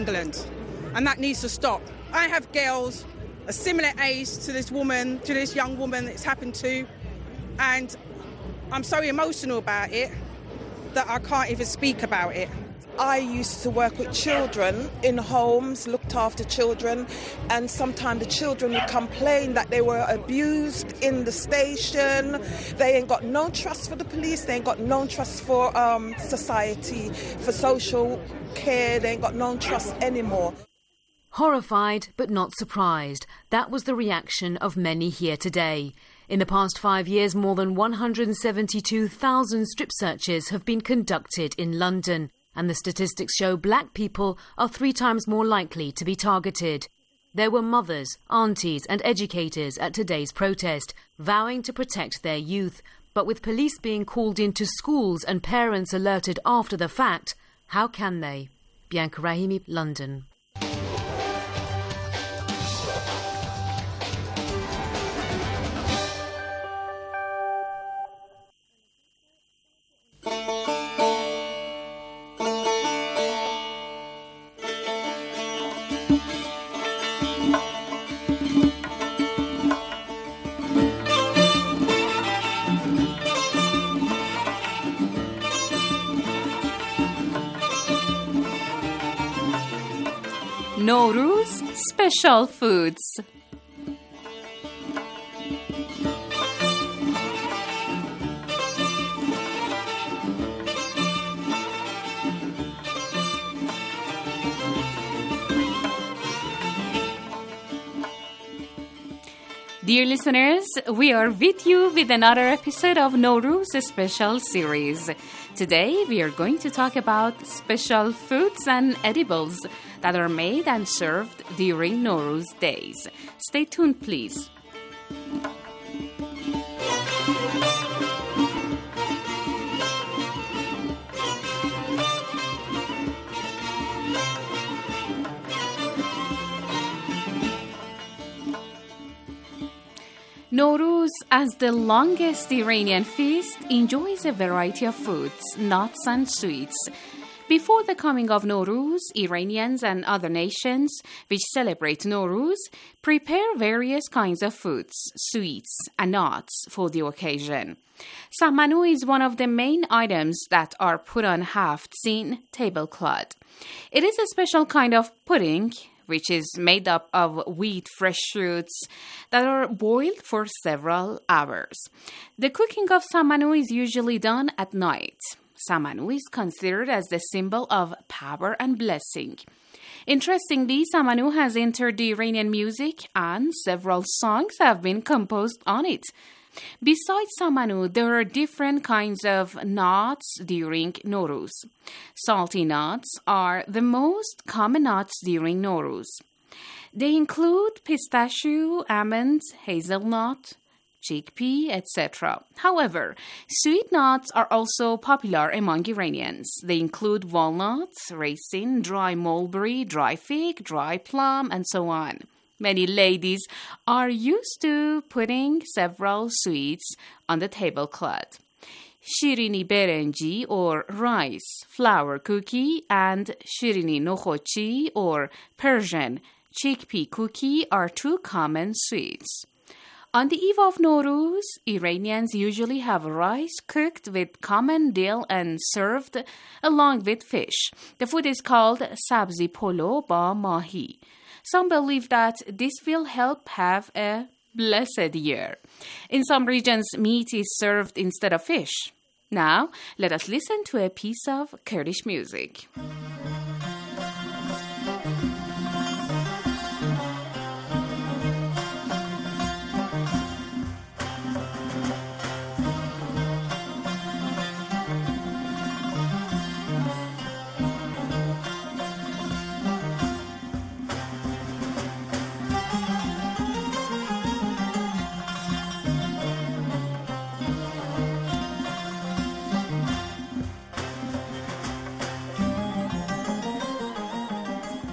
England, and that needs to stop. I have girls a similar age to this young woman it's happened to, and I'm so emotional about it that I can't even speak about it. I used to work with children in homes, looked after children, and sometimes the children would complain that they were abused in the station. They ain't got no trust for the police, they ain't got no trust for society, for social care, they ain't got no trust anymore. Horrified but not surprised, that was the reaction of many here today. In the past 5 years, more than 172,000 strip searches have been conducted in London, and the statistics show black people are 3 times more likely to be targeted. There were mothers, aunties and educators at today's protest, vowing to protect their youth. But with police being called into schools and parents alerted after the fact, how can they? Bianca Rahimi, London. Nowruz Special Foods. Dear listeners, we are with you with another episode of Nowruz Special Series. Today, we are going to talk about special foods and edibles that are made and served during Nowruz days. Stay tuned, please. Nowruz, as the longest Iranian feast, enjoys a variety of foods, nuts and sweets. Before the coming of Nowruz, Iranians and other nations which celebrate Nowruz prepare various kinds of foods, sweets and nuts for the occasion. Samanu is one of the main items that are put on haftzin tablecloth. It is a special kind of pudding which is made up of wheat fresh fruits that are boiled for several hours. The cooking of samanu is usually done at night. Samanu is considered as the symbol of power and blessing. Interestingly, samanu has entered the Iranian music and several songs have been composed on it. Besides samanu, there are different kinds of nuts during Nowruz. Salty nuts are the most common nuts during Nowruz. They include pistachio, almonds, hazelnut, chickpea, etc. However, sweet nuts are also popular among Iranians. They include walnuts, raisin, dry mulberry, dry fig, dry plum, and so on. Many ladies are used to putting several sweets on the tablecloth. Shirini berenji or rice flour cookie and shirini nokhochi or Persian chickpea cookie are 2 common sweets. On the eve of Nowruz, Iranians usually have rice cooked with common dill and served along with fish. The food is called sabzi polo ba mahi. Some believe that this will help have a blessed year. In some regions, meat is served instead of fish. Now, let us listen to a piece of Kurdish music.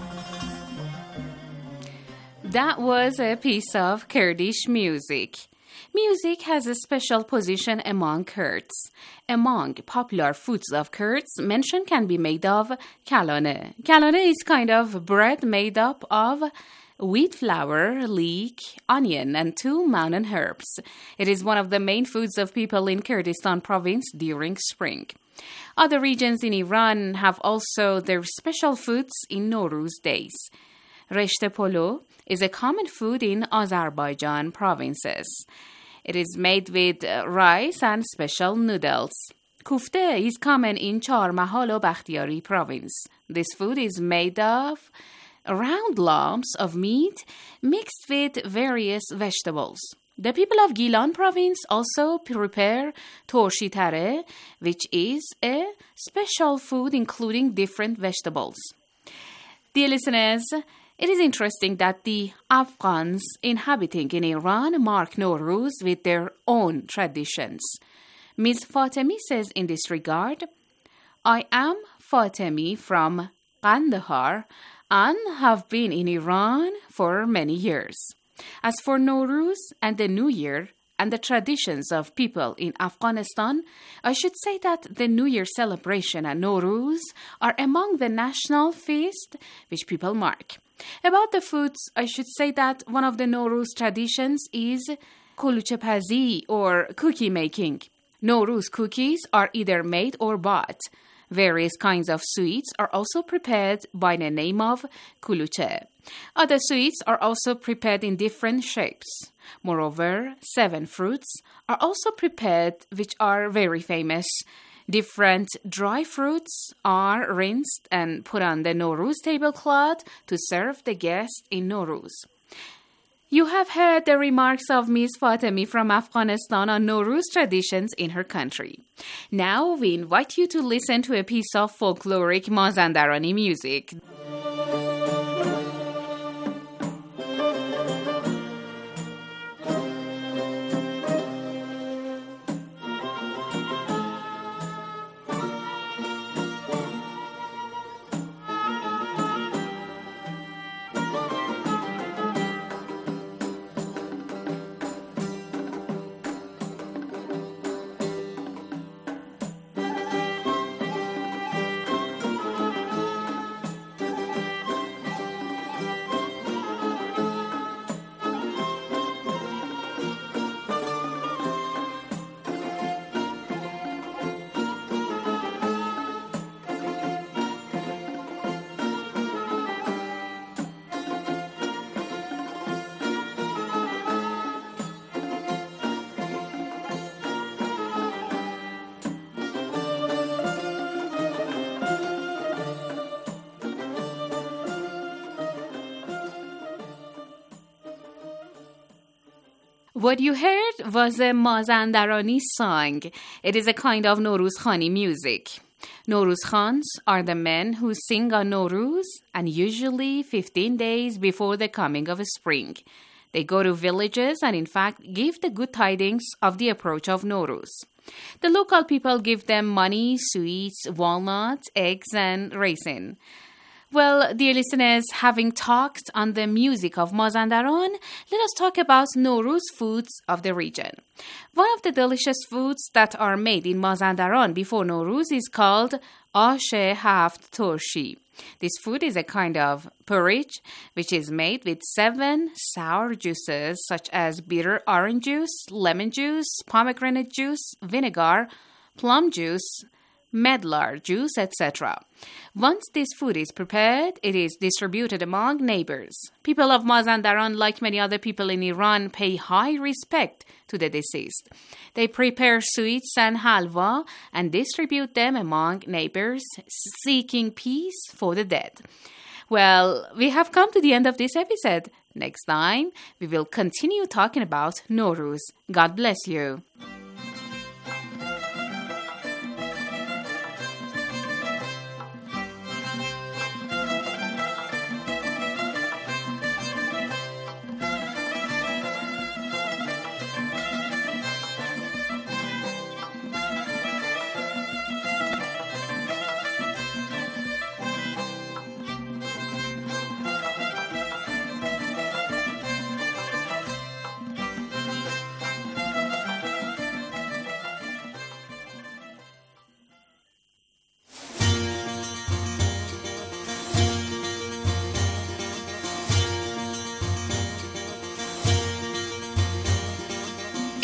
That was a piece of Kurdish music. Music has a special position among Kurds. Among popular foods of Kurds, mention can be made of kalane. Kalane is kind of bread made up of wheat flour, leek, onion, and 2 mountain herbs. It is one of the main foods of people in Kurdistan province during spring. Other regions in Iran have also their special foods in Nowruz days. Reshte polo is a common food in Azerbaijan provinces. It is made with rice and special noodles. Kufte is common in Charmahal or Bakhtiyari province. This food is made of round lumps of meat mixed with various vegetables. The people of Gilan province also prepare torshi tare, which is a special food including different vegetables. Dear listeners, it is interesting that the Afghans inhabiting in Iran mark Nowruz with their own traditions. Ms. Fatemi says in this regard, I am Fatemi from Kandahar and have been in Iran for many years. As for Nowruz and the New Year and the traditions of people in Afghanistan, I should say that the New Year celebration and Nowruz are among the national feasts which people mark. About the foods, I should say that one of the Nowruz traditions is kuluche pazi or cookie making. Nowruz cookies are either made or bought. Various kinds of sweets are also prepared by the name of kuluche. Other sweets are also prepared in different shapes. Moreover, 7 fruits are also prepared which are very famous. Different dry fruits are rinsed and put on the Nowruz tablecloth to serve the guests in Nowruz. You have heard the remarks of Ms. Fatemi from Afghanistan on Nowruz traditions in her country. Now we invite you to listen to a piece of folkloric Mazandarani music. What you heard was a Mazandarani song. It is a kind of Nowruz Khani music. Nowruz Khans are the men who sing on Nowruz and usually 15 days before the coming of spring. They go to villages and in fact give the good tidings of the approach of Nowruz. The local people give them money, sweets, walnuts, eggs and raisin. Well, dear listeners, having talked on the music of Mazandaran, let us talk about Nowruz foods of the region. One of the delicious foods that are made in Mazandaran before Nowruz is called Ashe Haft Torshi. This food is a kind of porridge which is made with 7 sour juices such as bitter orange juice, lemon juice, pomegranate juice, vinegar, plum juice, medlar juice, etc. Once this food is prepared, it is distributed among neighbors. People of Mazandaran, like many other people in Iran, pay high respect to the deceased. They prepare sweets and halwa and distribute them among neighbors, seeking peace for the dead. Well, we have come to the end of this episode. Next time, we will continue talking about Nowruz. God bless you.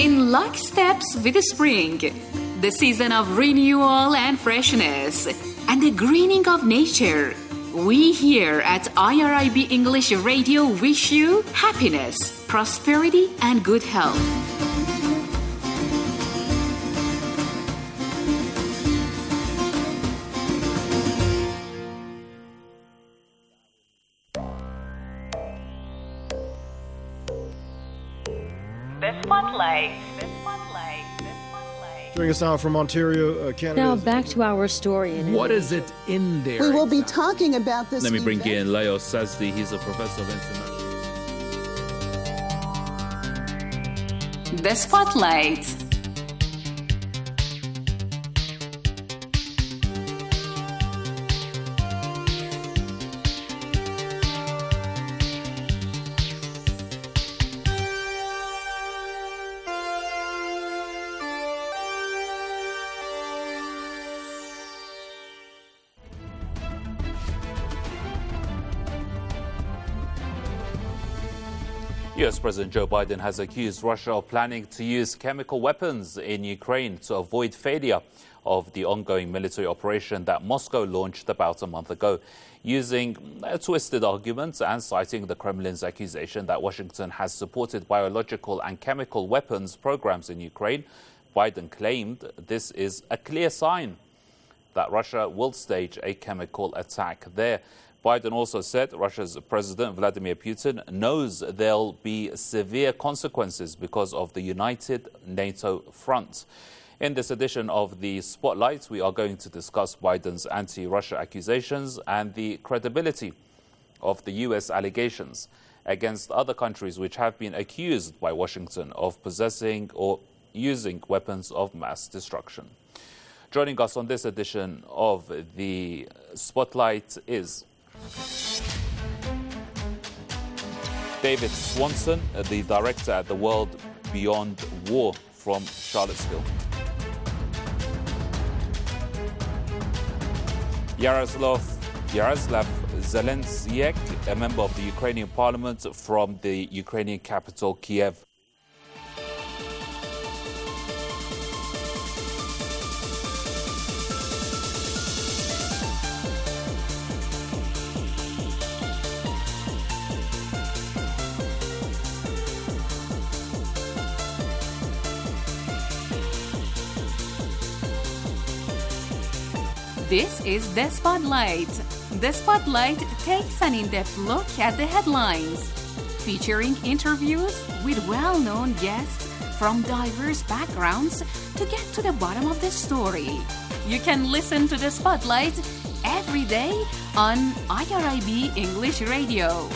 in locksteps with the spring, the season of renewal and freshness, and the greening of nature. We here at IRIB English Radio wish you happiness, prosperity, and good health. Joining us now from Ontario, Canada. Now back to our story. What is it in there? We will be talking about this. Let me bring in Leo Sazdi. He's a professor of international. The Spotlight. US President Joe Biden has accused Russia of planning to use chemical weapons in Ukraine to avoid failure of the ongoing military operation that Moscow launched about a month ago, using twisted arguments and citing the Kremlin's accusation that Washington has supported biological and chemical weapons programs in Ukraine. Biden claimed this is a clear sign that Russia will stage a chemical attack there. Biden also said Russia's President Vladimir Putin knows there'll be severe consequences because of the united NATO front. In this edition of the Spotlight, we are going to discuss Biden's anti-Russia accusations and the credibility of the U.S. allegations against other countries which have been accused by Washington of possessing or using weapons of mass destruction. Joining us on this edition of the Spotlight is David Swanson, the director at the World Beyond War from Charlottesville. Yaroslav Zelensiek, a member of the Ukrainian parliament from the Ukrainian capital, Kiev. This is The Spotlight. The Spotlight takes an in-depth look at the headlines, featuring interviews with well-known guests from diverse backgrounds to get to the bottom of the story. You can listen to The Spotlight every day on IRIB English Radio.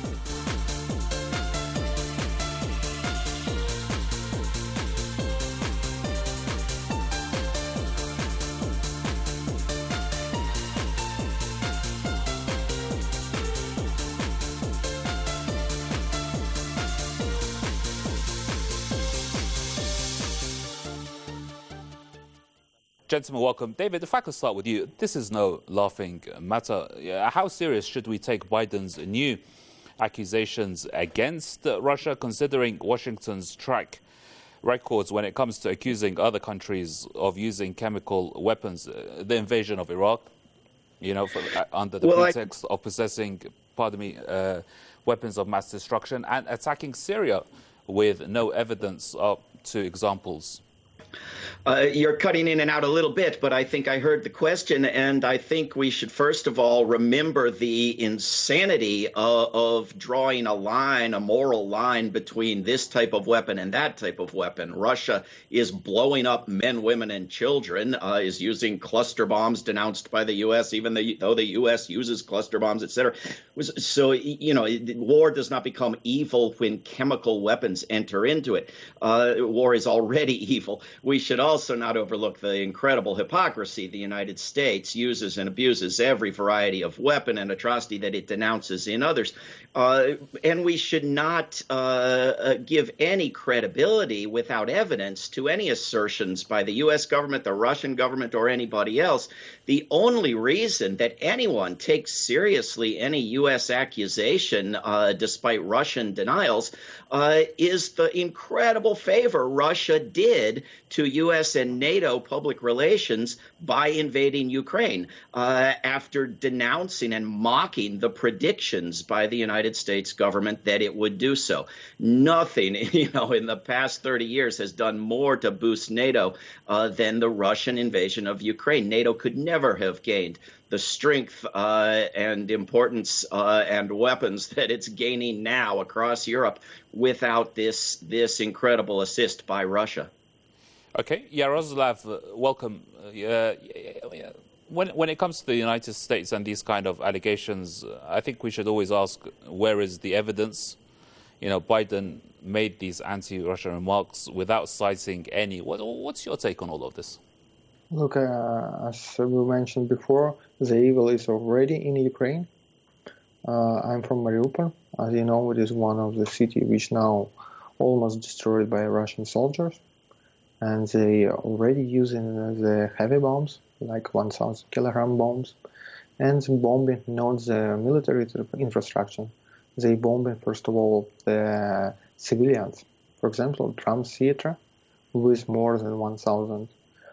Gentlemen, welcome. David, if I could start with you, this is no laughing matter. How serious should we take Biden's new accusations against Russia, considering Washington's track records when it comes to accusing other countries of using chemical weapons, the invasion of Iraq, under the pretext of possessing, weapons of mass destruction, and attacking Syria with no evidence up to examples? You're cutting in and out a little bit, but I think I heard the question, and I think we should first of all remember the insanity of drawing a moral line between this type of weapon and that type of weapon. Russia is blowing up men, women, and children, is using cluster bombs denounced by the U.S., even though the U.S. uses cluster bombs, etc. So, war does not become evil when chemical weapons enter into it. War is already evil we should also not overlook the incredible hypocrisy. The United States uses and abuses every variety of weapon and atrocity that it denounces in others. And we should not give any credibility without evidence to any assertions by the U.S. government, the Russian government, or anybody else. The only reason that anyone takes seriously any U.S. accusation, despite Russian denials, is the incredible favor Russia did to U.S. and NATO public relations by invading Ukraine after denouncing and mocking the predictions by the United States government that it would do so. Nothing, in the past 30 years has done more to boost NATO than the Russian invasion of Ukraine. NATO could never have gained the strength and importance and weapons that it's gaining now across Europe without this incredible assist by Russia. Okay, Yaroslav, welcome. When it comes to the United States and these kind of allegations, I think we should always ask, where is the evidence? Biden made these anti-Russian remarks without citing any. What's your take on all of this? Look, as we mentioned before, the evil is already in Ukraine. I'm from Mariupol. As you know, it is one of the cities which now almost destroyed by Russian soldiers. And they are already using the heavy bombs, like 1,000 kilogram bombs, and bombing not the military infrastructure. They bombing, first of all, the civilians. For example, Trump Theater, with more than 1,000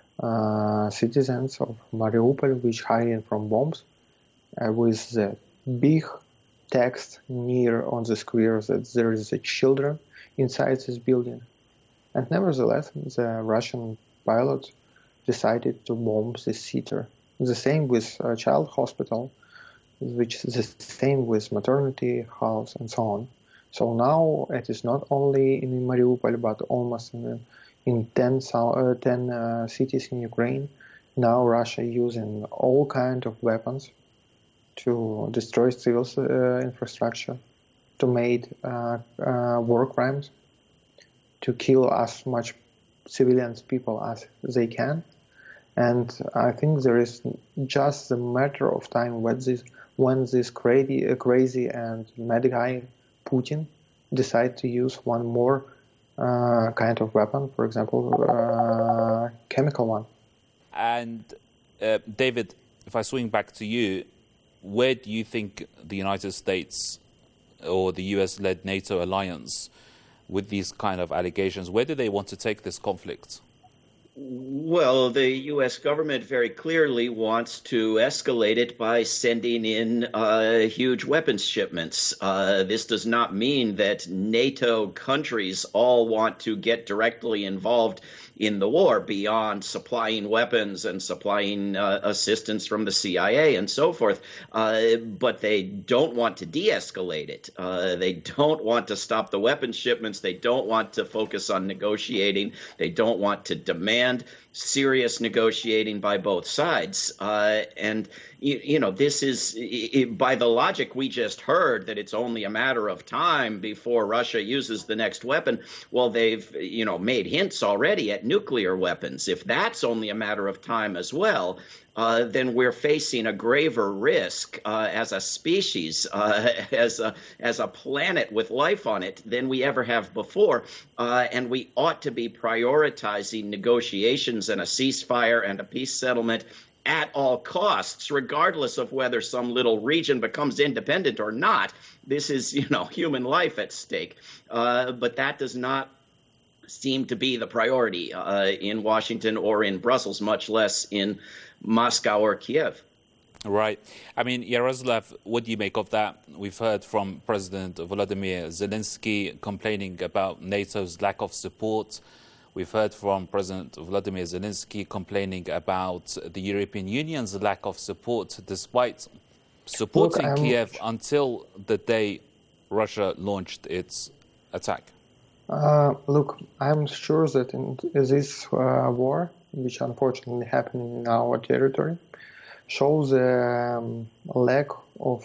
citizens of Mariupol, which hiding from bombs, with the big text near on the square that there is a children inside this building. And nevertheless, the Russian pilots decided to bomb this theater. The same with a child hospital, which is the same with maternity house and so on. So now it is not only in Mariupol, but almost in 10 cities in Ukraine. Now Russia using all kinds of weapons to destroy civil infrastructure, to make war crimes, to kill as much civilians people as they can. And I think there is just a matter of time when this crazy and mad guy Putin decide to use one more kind of weapon, for example, chemical one. And David, if I swing back to you, where do you think the United States or the US-led NATO alliance, with these kind of allegations, where do they want to take this conflict? Well, the U.S. government very clearly wants to escalate it by sending in huge weapons shipments. This does not mean that NATO countries all want to get directly involved in the war beyond supplying weapons and supplying assistance from the CIA and so forth. But they don't want to de-escalate it. They don't want to stop the weapons shipments. They don't want to focus on negotiating. They don't want to demand serious negotiating by both sides. And this is, by the logic we just heard, that it's only a matter of time before Russia uses the next weapon. Well, they've, made hints already at nuclear weapons. If that's only a matter of time as well, then we're facing a graver risk as a species, as a planet with life on it than we ever have before. And we ought to be prioritizing negotiations and a ceasefire and a peace settlement at all costs, regardless of whether some little region becomes independent or not. This is, human life at stake. But that does not seem to be the priority in Washington or in Brussels, much less in Moscow or Kiev. Right. I mean, Yaroslav, what do you make of that? We've heard from President Volodymyr Zelensky complaining about NATO's lack of support. We've heard from President Volodymyr Zelensky complaining about the European Union's lack of support, despite supporting Kiev until the day Russia launched its attack. Look, I'm sure that in this war, which unfortunately happened in our territory, shows a lack of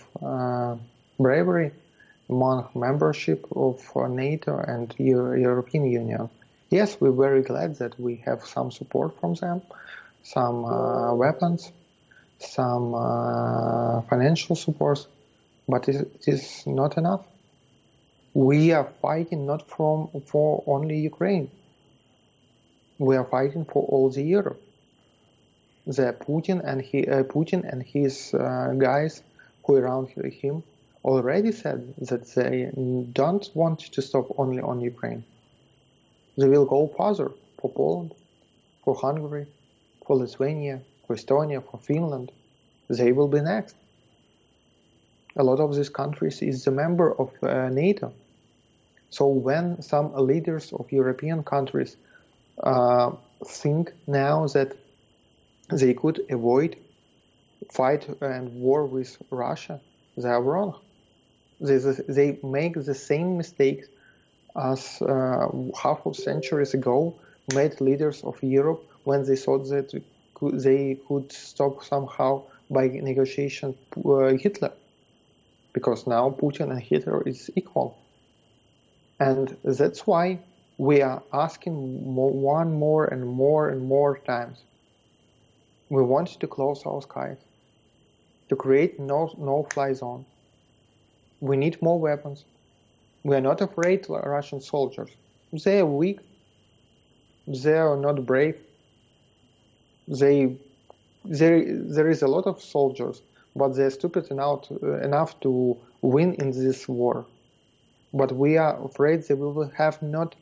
bravery among membership of NATO and European Union. Yes, we're very glad that we have some support from them, some weapons, some financial support, but it is not enough. We are fighting not for only Ukraine. We are fighting for all the Europe. Putin and his guys who are around him already said that they don't want to stop only on Ukraine. They will go further for Poland, for Hungary, for Lithuania, for Estonia, for Finland. They will be next. A lot of these countries is a member of NATO. So when some leaders of European countries think now that they could avoid fight and war with Russia, they are wrong. They make the same mistakes as half of centuries ago made leaders of Europe when they thought that they could stop somehow by negotiation Hitler, because now Putin and Hitler is equal. And that's why we are asking more and more times. We want to close our skies, to create no-fly zone. We need more weapons. We are not afraid of Russian soldiers. They are weak. They are not brave. There is a lot of soldiers, but they are stupid enough to win in this war. But we are afraid they will have not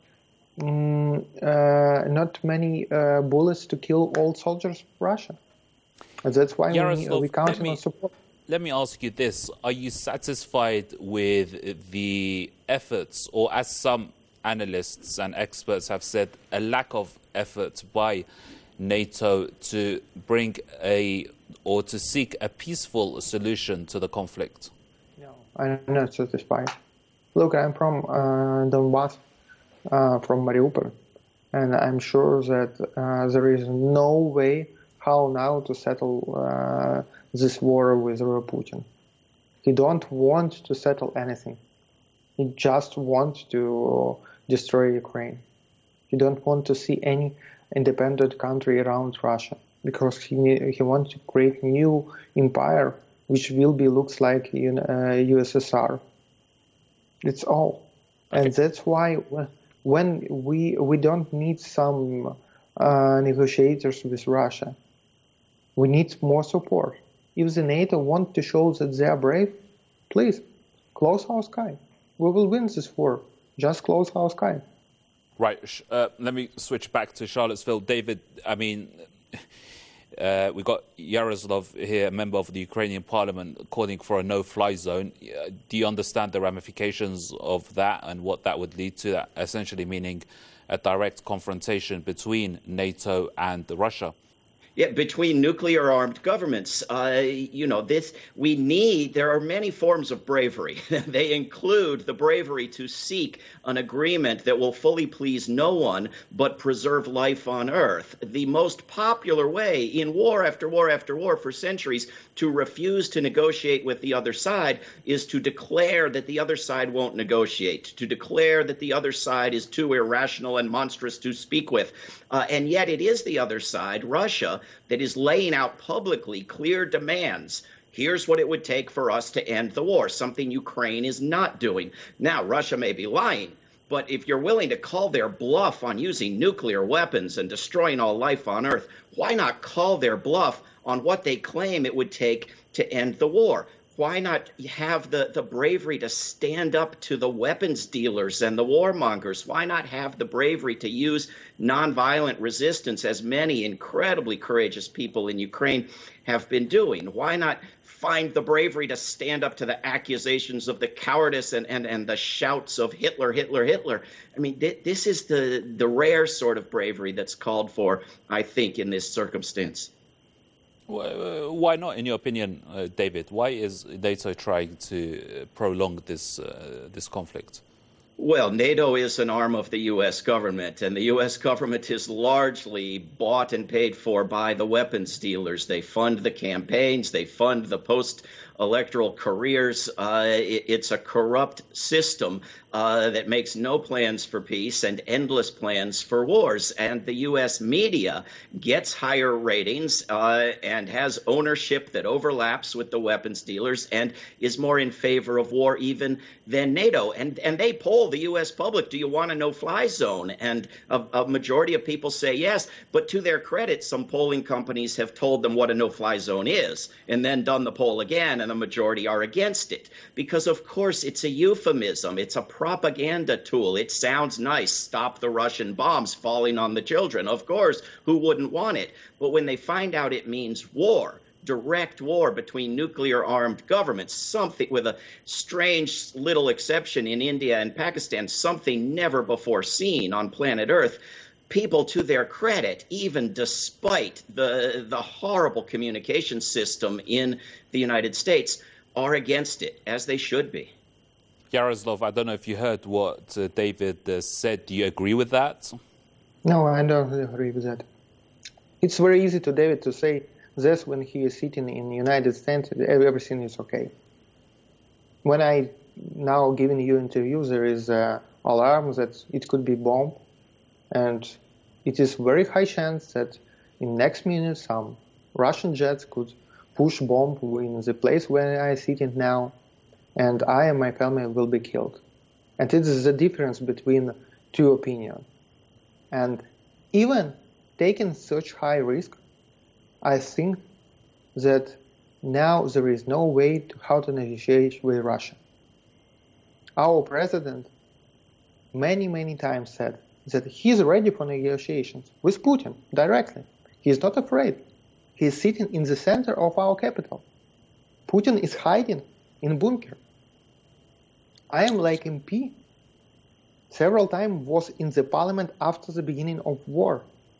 many bullets to kill all soldiers of Russia. And that's why we count on support. Let me ask you this. Are you satisfied with the efforts, or as some analysts and experts have said, a lack of effort by NATO to bring to seek a peaceful solution to the conflict? No, I'm not satisfied. Look, I'm from Donbass, from Mariupol, and I'm sure that there is no way how now to settle this war with Putin. He don't want to settle anything. He just wants to destroy Ukraine. He don't want to see any independent country around Russia, because he wants to create new empire which looks like USSR. It's all. Okay. And that's why when we don't need some negotiators with Russia, we need more support. If the NATO want to show that they are brave, please, close our sky. We will win this war. Just close our sky. Right. Let me switch back to Charlottesville. David, I mean, we've got Yaroslav here, a member of the Ukrainian parliament, calling for a no-fly zone. Do you understand the ramifications of that and what that would lead to, that essentially meaning a direct confrontation between NATO and Russia? Yeah, between nuclear-armed governments, there are many forms of bravery. They include the bravery to seek an agreement that will fully please no one but preserve life on Earth. The most popular way in war after war after war for centuries to refuse to negotiate with the other side is to declare that the other side won't negotiate, to declare that the other side is too irrational and monstrous to speak with. And yet it is the other side, Russia, that is laying out publicly clear demands. Here's what it would take for us to end the war, something Ukraine is not doing. Now, Russia may be lying, but if you're willing to call their bluff on using nuclear weapons and destroying all life on Earth, why not call their bluff on what they claim it would take to end the war? Why not have the bravery to stand up to the weapons dealers and the warmongers? Why not have the bravery to use nonviolent resistance, as many incredibly courageous people in Ukraine have been doing? Why not find the bravery to stand up to the accusations of the cowardice and the shouts of Hitler, Hitler, Hitler? I mean, this is the rare sort of bravery that's called for, I think, in this circumstance. Why not, in your opinion, David? Why is NATO trying to prolong this conflict? Well, NATO is an arm of the U.S. government, and the U.S. government is largely bought and paid for by the weapons dealers. They fund the campaigns, they fund the electoral careers. It's a corrupt system that makes no plans for peace and endless plans for wars. And the U.S. media gets higher ratings and has ownership that overlaps with the weapons dealers and is more in favor of war even than NATO. And they poll the U.S. public, do you want a no-fly zone? And a majority of people say yes. But to their credit, some polling companies have told them what a no-fly zone is and then done the poll again, and the majority are against it. Because, of course, it's a euphemism. It's a propaganda tool. It sounds nice. Stop the Russian bombs falling on the children. Of course, who wouldn't want it? But when they find out it means war, direct war between nuclear-armed governments, something with a strange little exception in India and Pakistan, something never before seen on planet Earth, people, to their credit, even despite the horrible communication system in the United States, are against it, as they should be. Yaroslav, I don't know if you heard what David said. Do you agree with that? No, I don't agree with that. It's very easy to David to say this when he is sitting in the United States, everything is okay. When I now giving you interview, there is alarm that it could be bomb, and it is very high chance that in next minute some Russian jets could push bomb in the place where I sitting now, and I and my family will be killed. And it is the difference between two opinions. And even taking such high risk, I think that now there is no way to how to negotiate with Russia. Our president many times said that he's ready for negotiations with Putin directly. He's not afraid. He's sitting in the center of our capital. Putin is hiding in bunker. I am like MP. Several times was in the parliament after the beginning of war,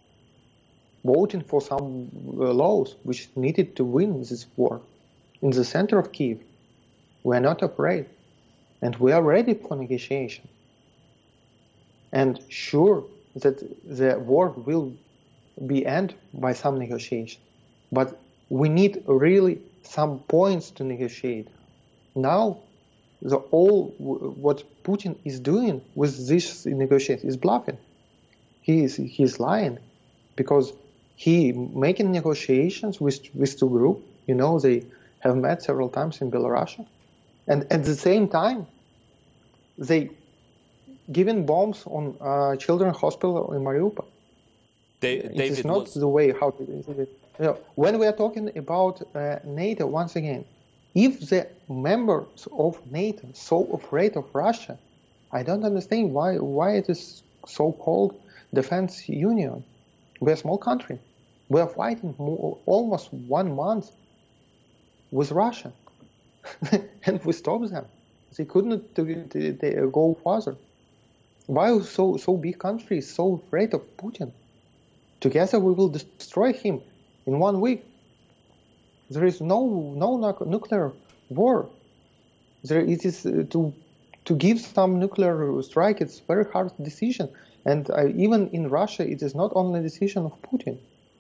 voting for some laws which needed to win this war. In the center of Kyiv, we are not afraid, and we are ready for negotiation. And sure that the war will be end by some negotiation, but we need really some points to negotiate. Now, what Putin is doing with this negotiation is bluffing. He's lying, because he making negotiations with two groups. You know, they have met several times in Belarus, and at the same time, they giving bombs on children's hospital in Mariupol. It is not the way how to. You know, when we are talking about NATO, once again, if the members of NATO so afraid of Russia, I don't understand why it is so-called defense union. We're a small country. We are fighting almost 1 month with Russia, and we stopped them. They couldn't go further. Why so big country is so afraid of Putin? Together we will destroy him in 1 week. There is no nuclear war. It is to give some nuclear strike. It's a very hard decision, and even in Russia, it is not only a decision of Putin.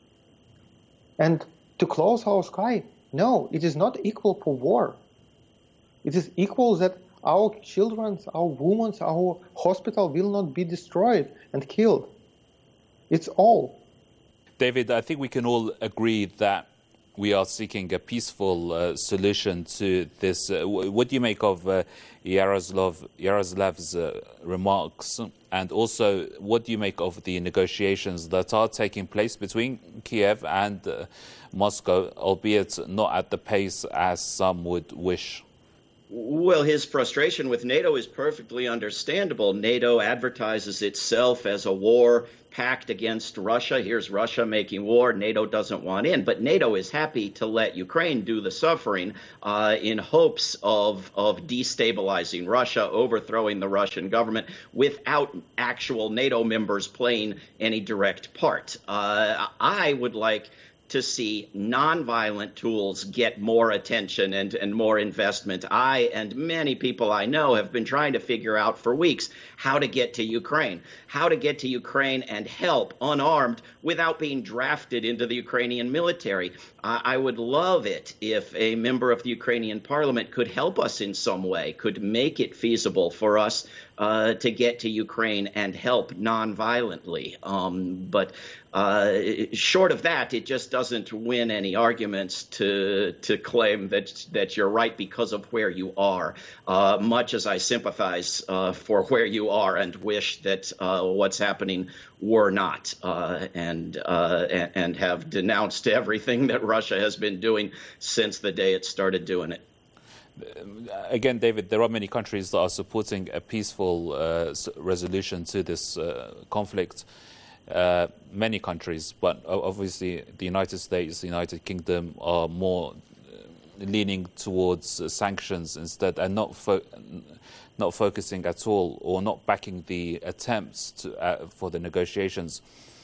And to close our sky, no, it is not equal for war. It is equal that our children, our women, our hospital will not be destroyed and killed. It's all. David, I think we can all agree that we are seeking a peaceful solution to this. What do you make of Yaroslav's remarks? And also, what do you make of the negotiations that are taking place between Kiev and Moscow, albeit not at the pace as some would wish? Well, his frustration with NATO is perfectly understandable. NATO advertises itself as a war pact against Russia. Here's Russia making war. NATO doesn't want in. But NATO is happy to let Ukraine do the suffering in hopes of destabilizing Russia, overthrowing the Russian government without actual NATO members playing any direct part. I would like to see nonviolent tools get more attention and more investment. I and many people I know have been trying to figure out for weeks how to get to Ukraine and help unarmed without being drafted into the Ukrainian military. I would love it if a member of the Ukrainian parliament could help us in some way, could make it feasible for us to get to Ukraine and help nonviolently. But short of that, it just doesn't win any arguments to claim that you're right because of where you are. Much as I sympathize for where you are and wish that what's happening were not, and have denounced everything that Russia has been doing since the day it started doing it. Again, David, there are many countries that are supporting a peaceful resolution to this conflict. Many countries, but obviously the United States, the United Kingdom are more leaning towards sanctions instead, and not focusing at all, or not backing the attempts for the negotiations.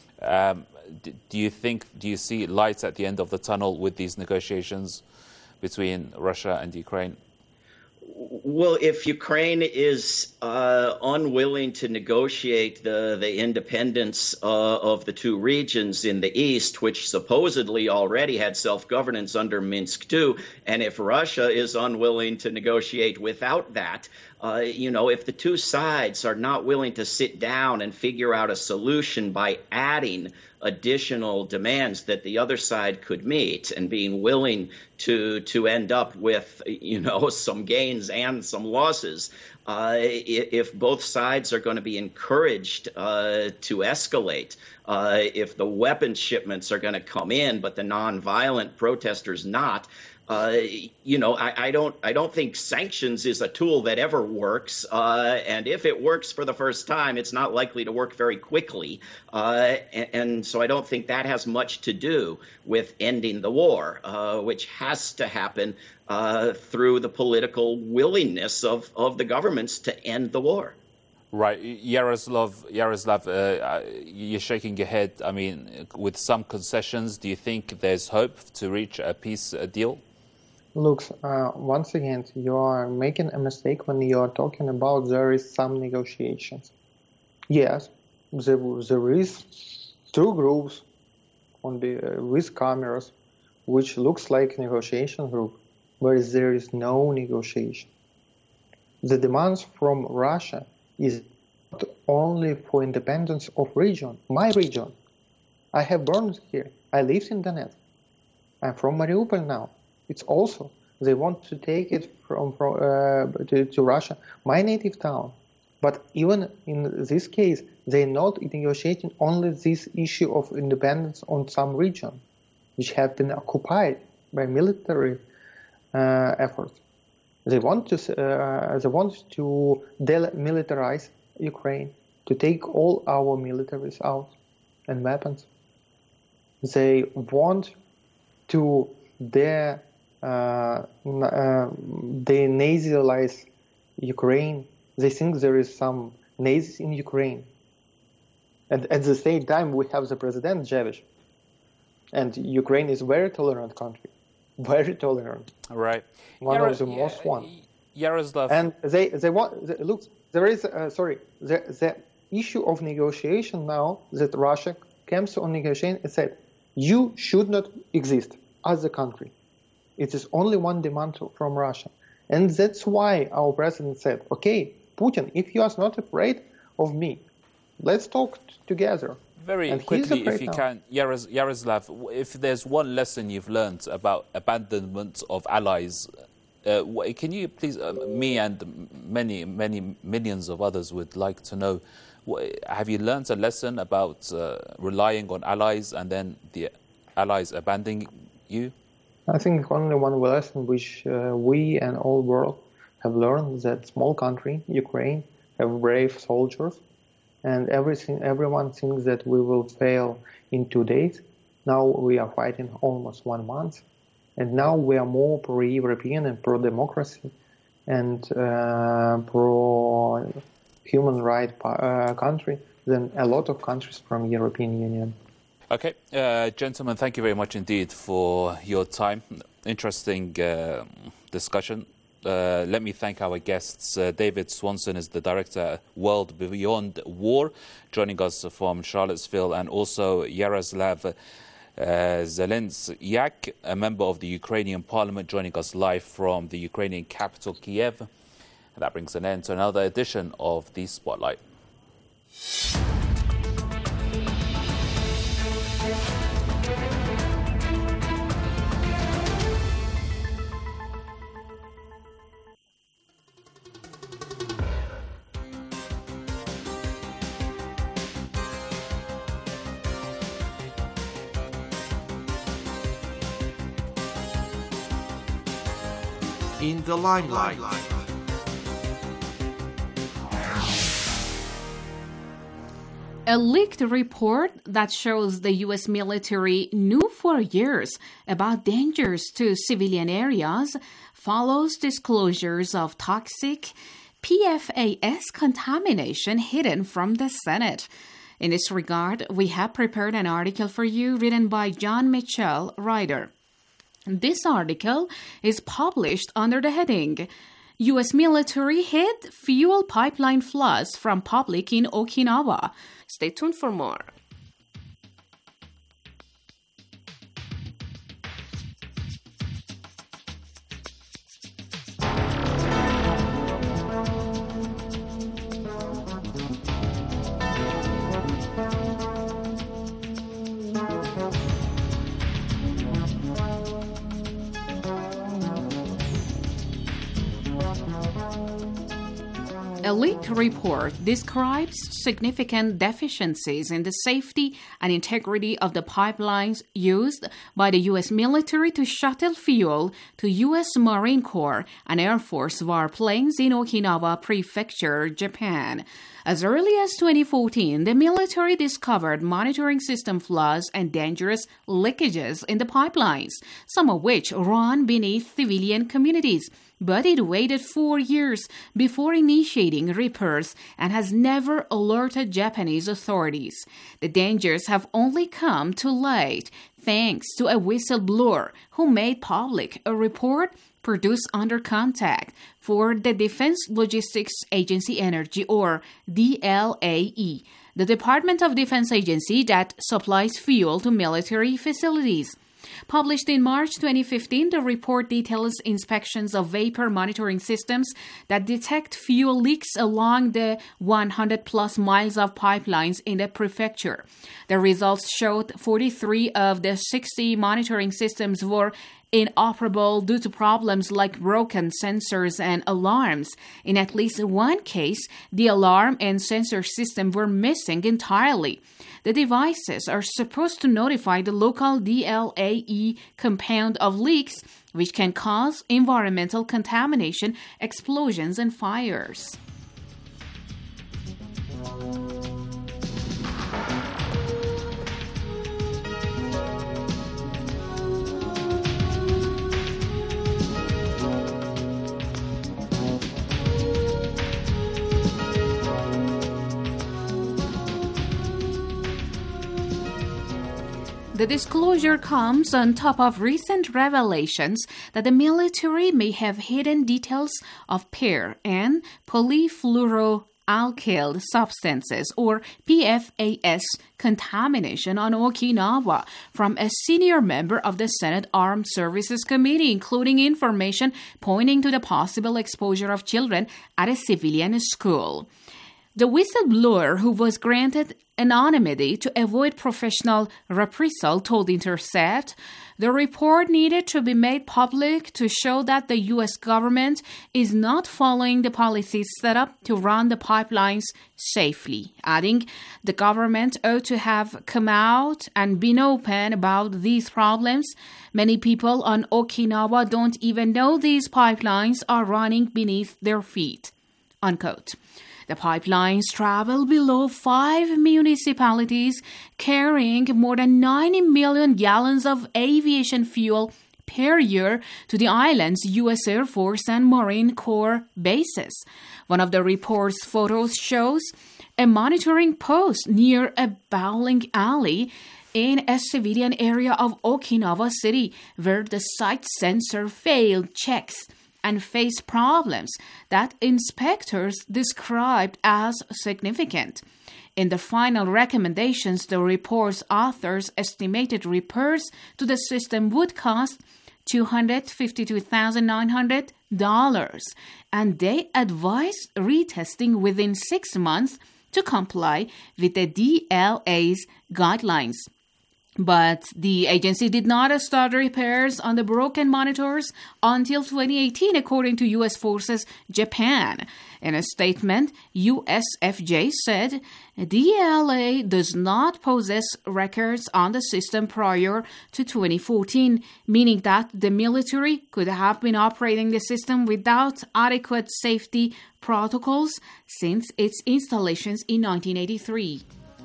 Do you see light at the end of the tunnel with these negotiations between Russia and Ukraine? Well, if Ukraine is unwilling to negotiate the independence of the two regions in the east, which supposedly already had self-governance under Minsk II, and if Russia is unwilling to negotiate without that, if the two sides are not willing to sit down and figure out a solution by adding additional demands that the other side could meet and being willing to end up with, some gains and some losses, if both sides are going to be encouraged to escalate, if the weapons shipments are going to come in, but the nonviolent protesters not, I don't think sanctions is a tool that ever works. And if it works for the first time, it's not likely to work very quickly. And so I don't think that has much to do with ending the war, which has to happen through the political willingness of the governments to end the war. Right. Yaroslav, you're shaking your head. I mean, with some concessions, do you think there's hope to reach a peace deal? Look, once again, you are making a mistake when you are talking about there is some negotiations. Yes, there is two groups with cameras, which looks like negotiation group, but there is no negotiation. The demands from Russia is not only for independence of region, my region. I have born here. I live in Donetsk. I'm from Mariupol now. It's also, they want to take it to Russia, my native town. But even in this case, they're not negotiating only this issue of independence on some region, which have been occupied by military efforts. They want to demilitarize Ukraine, to take all our militaries out and weapons. They want to denazalize Ukraine. They think there is some Nazis in Ukraine. And at the same time, we have the President Javish. And Ukraine is a very tolerant country. Very tolerant. Right. One of the most one. Yaroslav. And they want, look, there is, the issue of negotiation now that Russia comes on negotiation and said, you should not exist as a country. It is only one demand from Russia. And that's why our president said, okay, Putin, if you are not afraid of me, let's talk together. Very quickly, if you can, Yaroslav, if there's one lesson you've learned about abandonment of allies, can you please, me and many millions of others would like to know, have you learned a lesson about relying on allies and then the allies abandoning you? I think only one lesson which we and all world have learned, that small country, Ukraine, have brave soldiers, and everyone thinks that we will fail in 2 days. Now we are fighting almost 1 month, and now we are more pro-European and pro-democracy and pro-human rights country than a lot of countries from European Union. Okay, gentlemen, thank you very much indeed for your time. Interesting discussion. Let me thank our guests. David Swanson is the director World Beyond War, joining us from Charlottesville, and also Yaroslav Zelensyak, a member of the Ukrainian parliament, joining us live from the Ukrainian capital, Kiev. And that brings an end to another edition of the Spotlight. In the limelight. A leaked report that shows the U.S. military knew for years about dangers to civilian areas follows disclosures of toxic PFAS contamination hidden from the Senate. In this regard, we have prepared an article for you written by John Mitchell, writer. This article is published under the heading, U.S. military hid fuel pipeline floods from public in Okinawa. Stay tuned for more. A leaked report describes significant deficiencies in the safety and integrity of the pipelines used by the U.S. military to shuttle fuel to U.S. Marine Corps and Air Force warplanes in Okinawa Prefecture, Japan. As early as 2014, the military discovered monitoring system flaws and dangerous leakages in the pipelines, some of which run beneath civilian communities. But it waited 4 years before initiating repairs and has never alerted Japanese authorities. The dangers have only come to light thanks to a whistleblower who made public a report produced under contact for the Defense Logistics Agency Energy, or DLAE, the Department of Defense agency that supplies fuel to military facilities. Published in March 2015, the report details inspections of vapor monitoring systems that detect fuel leaks along the 100-plus miles of pipelines in the prefecture. The results showed 43 of the 60 monitoring systems were inoperable due to problems like broken sensors and alarms. In at least one case, the alarm and sensor system were missing entirely. The devices are supposed to notify the local DLAE compound of leaks, which can cause environmental contamination, explosions, and fires. The disclosure comes on top of recent revelations that the military may have hidden details of PAIR and polyfluoroalkyl substances, or PFAS, contamination on Okinawa from a senior member of the Senate Armed Services Committee, including information pointing to the possible exposure of children at a civilian school. The whistleblower, who was granted anonymity to avoid professional reprisal, told Intercept the report needed to be made public to show that the U.S. government is not following the policies set up to run the pipelines safely, adding the government ought to have come out and been open about these problems. Many people on Okinawa don't even know these pipelines are running beneath their feet, unquote. The pipelines travel below 5 municipalities, carrying more than 90 million gallons of aviation fuel per year to the island's U.S. Air Force and Marine Corps bases. One of the report's photos shows a monitoring post near a bowling alley in a civilian area of Okinawa City, where the site sensor failed checks and faced problems that inspectors described as significant. In the final recommendations, the report's authors estimated repairs to the system would cost $252,900, and they advised retesting within 6 months to comply with the DLA's guidelines. But the agency did not start repairs on the broken monitors until 2018, according to U.S. Forces Japan. In a statement, USFJ said DLA does not possess records on the system prior to 2014, meaning that the military could have been operating the system without adequate safety protocols since its installations in 1983.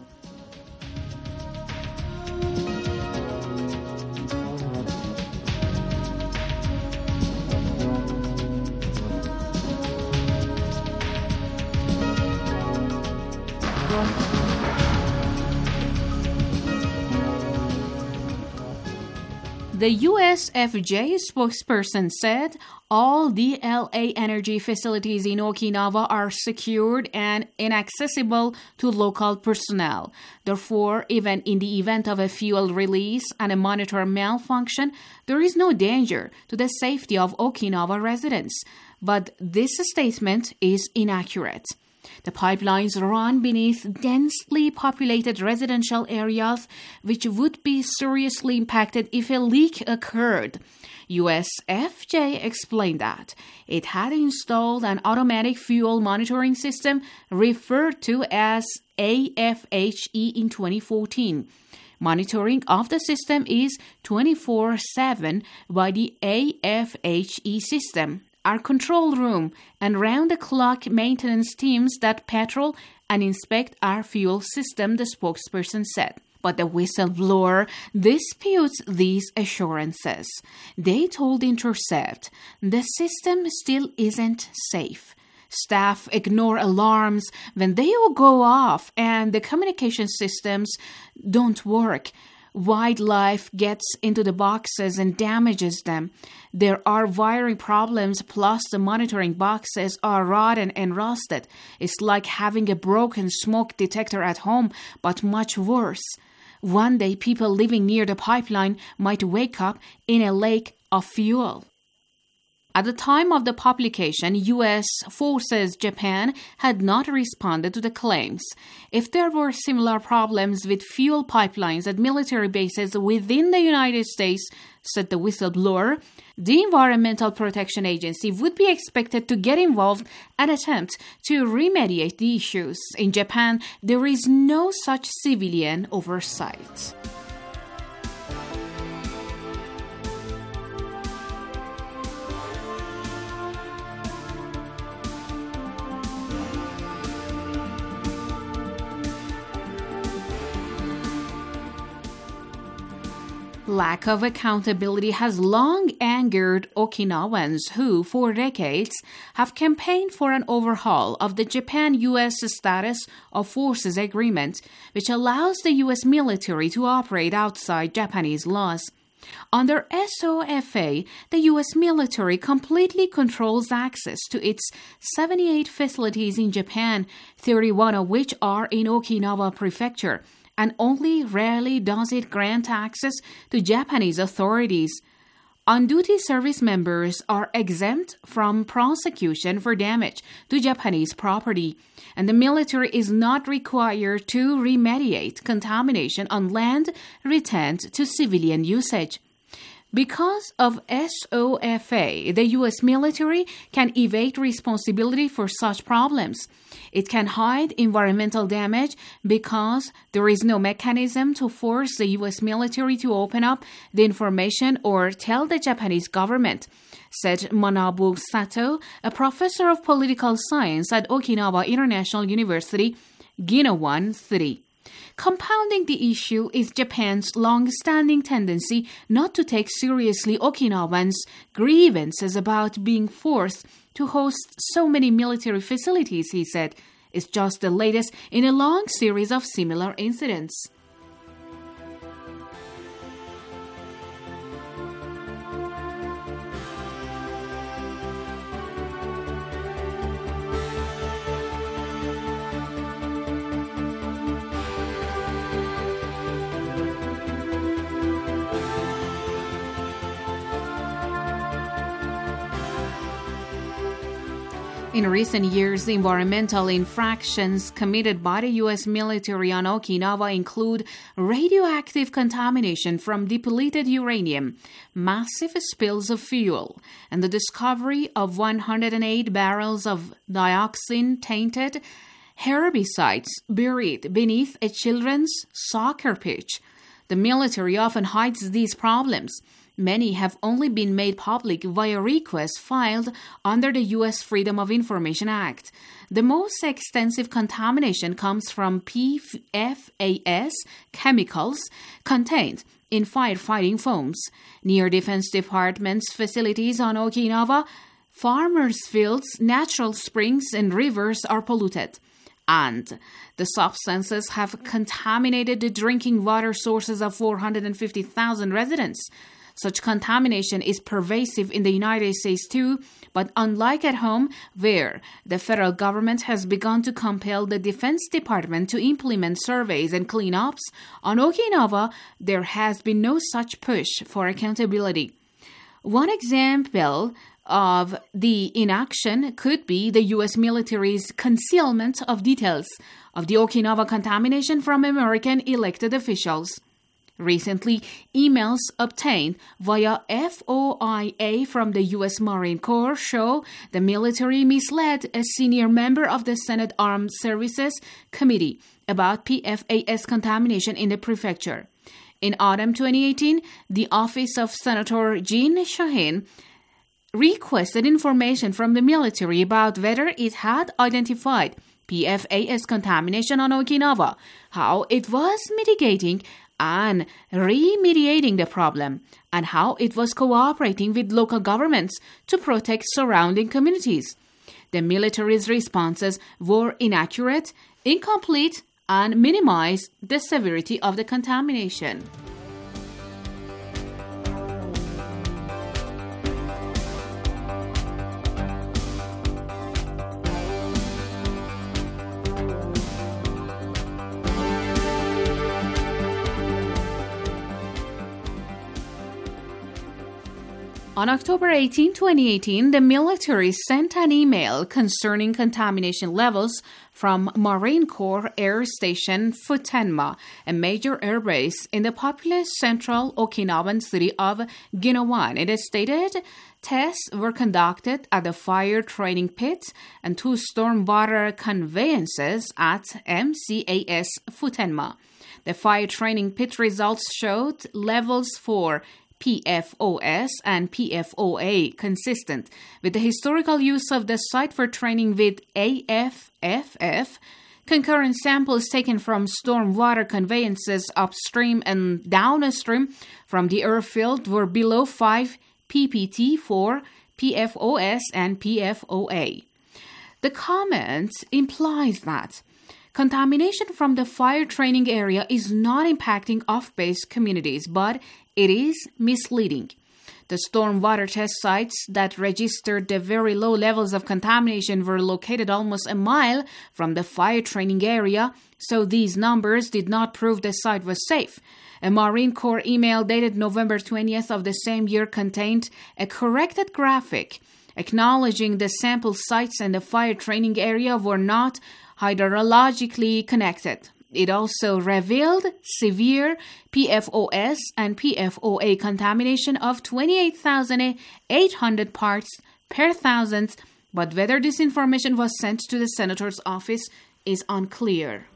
The USFJ spokesperson said all DLA energy facilities in Okinawa are secured and inaccessible to local personnel. Therefore, even in the event of a fuel release and a monitor malfunction, there is no danger to the safety of Okinawa residents. But this statement is inaccurate. The pipelines run beneath densely populated residential areas, which would be seriously impacted if a leak occurred. USFJ explained that it had installed an automatic fuel monitoring system referred to as AFHE in 2014. Monitoring of the system is 24/7 by the AFHE system. Our control room and round-the-clock maintenance teams that patrol and inspect our fuel system, the spokesperson said. But the whistleblower disputes these assurances. They told Intercept the system still isn't safe. Staff ignore alarms when they all go off and the communication systems don't work. Wildlife gets into the boxes and damages them. There are wiring problems, plus the monitoring boxes are rotten and rusted. It's like having a broken smoke detector at home, but much worse. One day, people living near the pipeline might wake up in a lake of fuel. At the time of the publication, U.S. Forces Japan had not responded to the claims. If there were similar problems with fuel pipelines at military bases within the United States, said the whistleblower, the Environmental Protection Agency would be expected to get involved and attempt to remediate the issues. In Japan, there is no such civilian oversight. Lack of accountability has long angered Okinawans who, for decades, have campaigned for an overhaul of the Japan-U.S. Status of Forces Agreement, which allows the U.S. military to operate outside Japanese laws. Under SOFA, the U.S. military completely controls access to its 78 facilities in Japan, 31 of which are in Okinawa Prefecture, and only rarely does it grant access to Japanese authorities. On-duty service members are exempt from prosecution for damage to Japanese property, and the military is not required to remediate contamination on land returned to civilian usage. Because of SOFA, the U.S. military can evade responsibility for such problems. It can hide environmental damage because there is no mechanism to force the U.S. military to open up the information or tell the Japanese government, said Manabu Sato, a professor of political science at Okinawa International University, Ginowan City. Compounding the issue is Japan's long-standing tendency not to take seriously Okinawans' grievances about being forced to host so many military facilities, he said, is just the latest in a long series of similar incidents. In recent years, the environmental infractions committed by the U.S. military on Okinawa include radioactive contamination from depleted uranium, massive spills of fuel, and the discovery of 108 barrels of dioxin-tainted herbicides buried beneath a children's soccer pitch. The military often hides these problems. Many have only been made public via requests filed under the U.S. Freedom of Information Act. The most extensive contamination comes from PFAS chemicals contained in firefighting foams. Near Defense Department's facilities on Okinawa, farmers' fields, natural springs, and rivers are polluted. And the substances have contaminated the drinking water sources of 450,000 residents. Such contamination is pervasive in the United States too, but unlike at home, where the federal government has begun to compel the Defense Department to implement surveys and cleanups, on Okinawa there has been no such push for accountability. One example of the inaction could be the U.S. military's concealment of details of the Okinawa contamination from American elected officials. Recently, emails obtained via FOIA from the U.S. Marine Corps show the military misled a senior member of the Senate Armed Services Committee about PFAS contamination in the prefecture. In autumn 2018, the office of Senator Jeanne Shaheen requested information from the military about whether it had identified PFAS contamination on Okinawa, how it was mitigating and remediating the problem, and how it was cooperating with local governments to protect surrounding communities. The military's responses were inaccurate, incomplete, and minimized the severity of the contamination. On October 18, 2018, the military sent an email concerning contamination levels from Marine Corps Air Station Futenma, a major airbase in the populous central Okinawan city of Ginowan. It is stated tests were conducted at the fire training pit and 2 stormwater conveyances at MCAS Futenma. The fire training pit results showed levels for PFOS and PFOA consistent with the historical use of the site for training with AFFF. Concurrent samples taken from stormwater conveyances upstream and downstream from the airfield were below 5 ppt for PFOS and PFOA. The comment implies that contamination from the fire training area is not impacting off-base communities, but it is misleading. The stormwater test sites that registered the very low levels of contamination were located almost a mile from the fire training area, so these numbers did not prove the site was safe. A Marine Corps email dated November 20th of the same year contained a corrected graphic acknowledging the sample sites and the fire training area were not hydrologically connected. It also revealed severe PFOS and PFOA contamination of 28,800 parts per thousand, but whether this information was sent to the senator's office is unclear.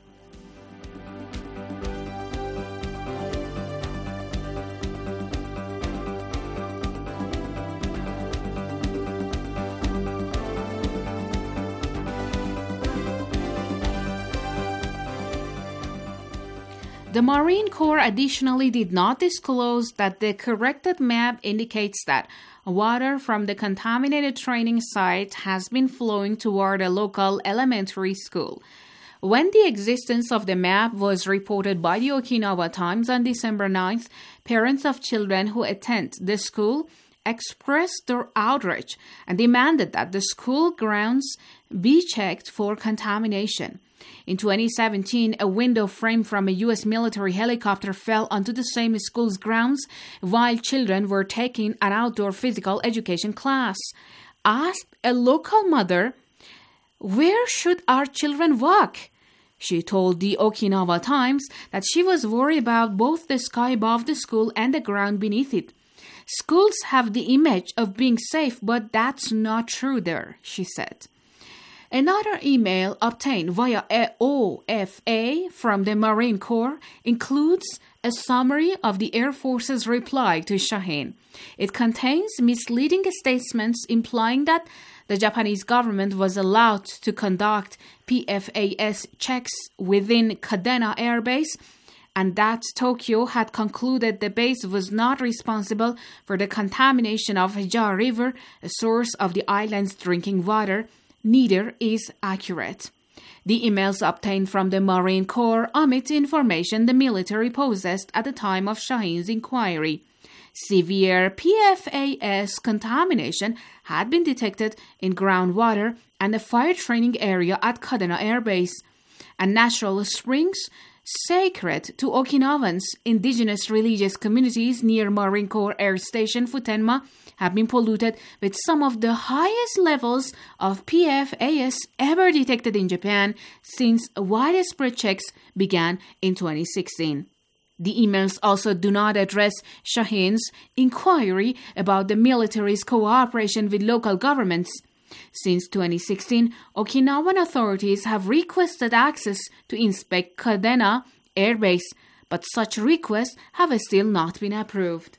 The Marine Corps additionally did not disclose that the corrected map indicates that water from the contaminated training site has been flowing toward a local elementary school. When the existence of the map was reported by the Okinawa Times on December 9th, parents of children who attend the school expressed their outrage and demanded that the school grounds be checked for contamination. In 2017, a window frame from a U.S. military helicopter fell onto the same school's grounds while children were taking an outdoor physical education class. Asked a local mother, "Where should our children walk?" She told the Okinawa Times that she was worried about both the sky above the school and the ground beneath it. "Schools have the image of being safe, but that's not true there," she said. Another email obtained via OFA from the Marine Corps includes a summary of the Air Force's reply to Shaheen. It contains misleading statements implying that the Japanese government was allowed to conduct PFAS checks within Kadena Air Base, and that Tokyo had concluded the base was not responsible for the contamination of Hajar River, a source of the island's drinking water. Neither is accurate. The emails obtained from the Marine Corps omit information the military possessed at the time of Shaheen's inquiry. Severe PFAS contamination had been detected in groundwater and the fire training area at Kadena Air Base, and natural springs sacred to Okinawans' indigenous religious communities near Marine Corps Air Station Futenma have been polluted with some of the highest levels of PFAS ever detected in Japan since widespread checks began in 2016. The emails also do not address Shaheen's inquiry about the military's cooperation with local governments. Since 2016, Okinawan authorities have requested access to inspect Kadena Air Base, but such requests have still not been approved.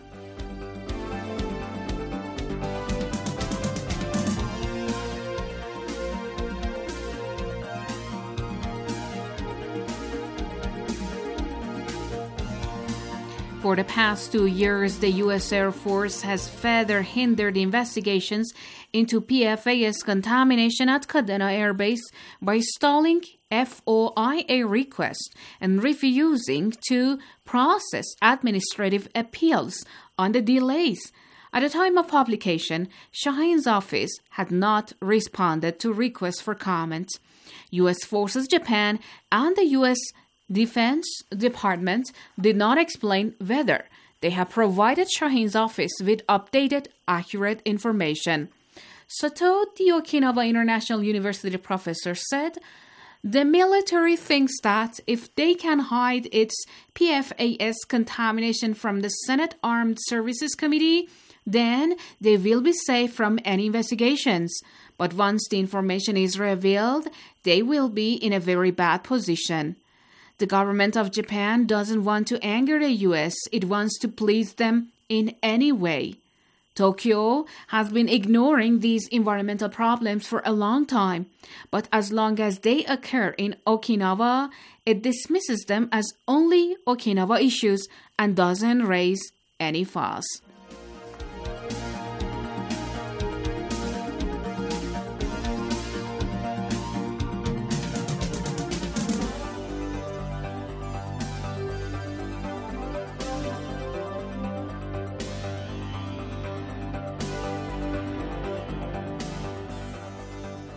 For the past 2 years, the U.S. Air Force has further hindered investigations into PFAS contamination at Kadena Air Base by stalling FOIA requests and refusing to process administrative appeals on the delays. At the time of publication, Shaheen's office had not responded to requests for comment. U.S. Forces Japan and the U.S. Defense Department did not explain whether they have provided Shaheen's office with updated, accurate information. Sato, the Okinawa International University professor, said, "The military thinks that if they can hide its PFAS contamination from the Senate Armed Services Committee, then they will be safe from any investigations. But once the information is revealed, they will be in a very bad position." The government of Japan doesn't want to anger the U.S. It wants to please them in any way. Tokyo has been ignoring these environmental problems for a long time, but as long as they occur in Okinawa, it dismisses them as only Okinawa issues and doesn't raise any fuss.